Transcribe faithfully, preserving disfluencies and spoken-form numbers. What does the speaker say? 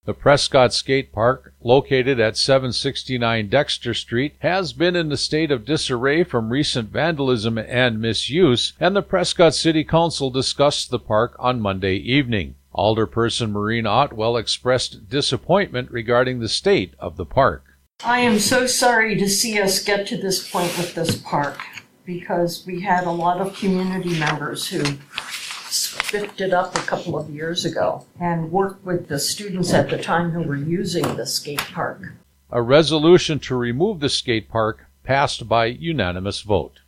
The Prescott Skate Park, located at seven sixty-nine Dexter Street, has been in a state of disarray from recent vandalism and misuse, and the Prescott City Council discussed the park on Monday evening. Alderperson Maureen Otwell expressed disappointment regarding the state of the park. I am so sorry to see us get to this point with this park, because we had a lot of community members who spiffed it up a couple of years ago and worked with the students at the time who were using the skate park. A resolution to remove the skate park passed by unanimous vote.